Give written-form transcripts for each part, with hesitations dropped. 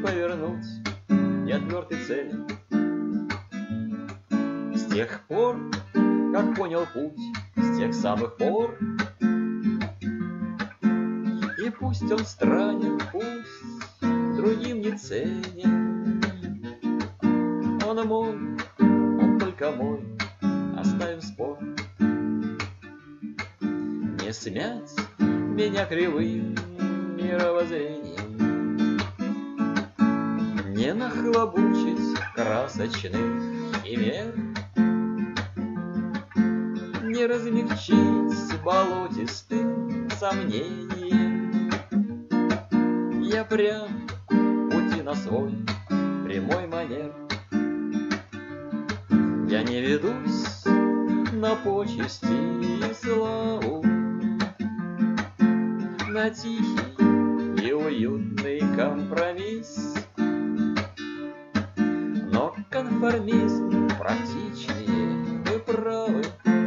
повернуть я твердой цели. С тех пор, как понял путь, с тех самых пор, и пусть он странен, пусть другим не ценен, он мой, он только мой, оставим спор. Не смять меня кривым мировоззрением, не нахлобучить красочных химер, не размягчить болотистым сомнением. Я прям пути на свой прямой манер. Я не ведусь на почести и славу, на тихий и уютный компромисс. Но конформизм практичнее, вы правы,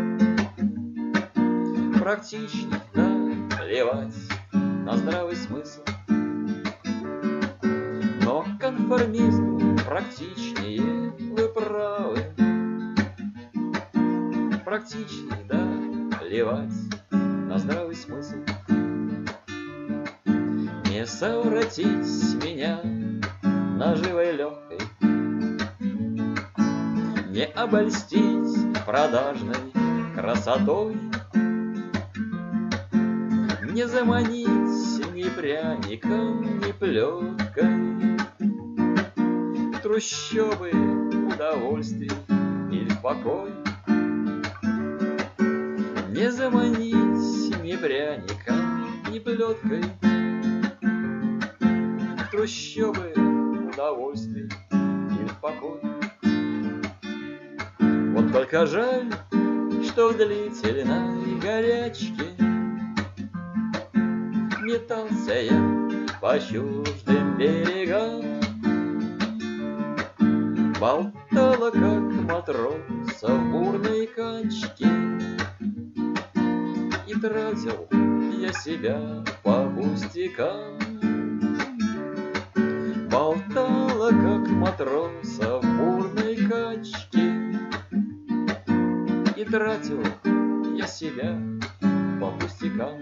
практичнее наплевать на здравый смысл. Но конформизм практичнее, вы правы, практичнее плевать на здравый смысл. Не совратить меня наживой легкой, не обольстить продажной красотой, не заманить ни пряником, ни плеткой трущобы удовольствий или в покой. Не заманить ни пряником, ни плеткой трущобы удовольствий или в покой. Вот только жаль, что в длительной горячке метался я по чуждым берегам, болтала, как матрос в бурной качке, и тратил я себя по пустякам. Болтала, как матрос в бурной качке, и тратил я себя по пустякам.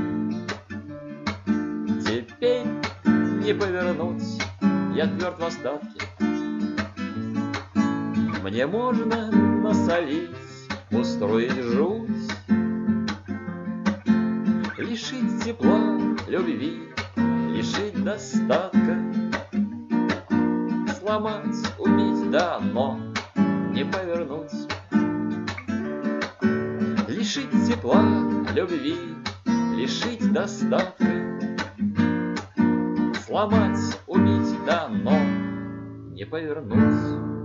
Теперь не повернуть, я тверд в остатке. Мне можно насолить, устроить жуть, лишить тепла, любви, лишить достатка, сломать, убить, да, но не повернуть. Лишить тепла, любви, лишить достатка, сломать, убить, да, но не повернуть.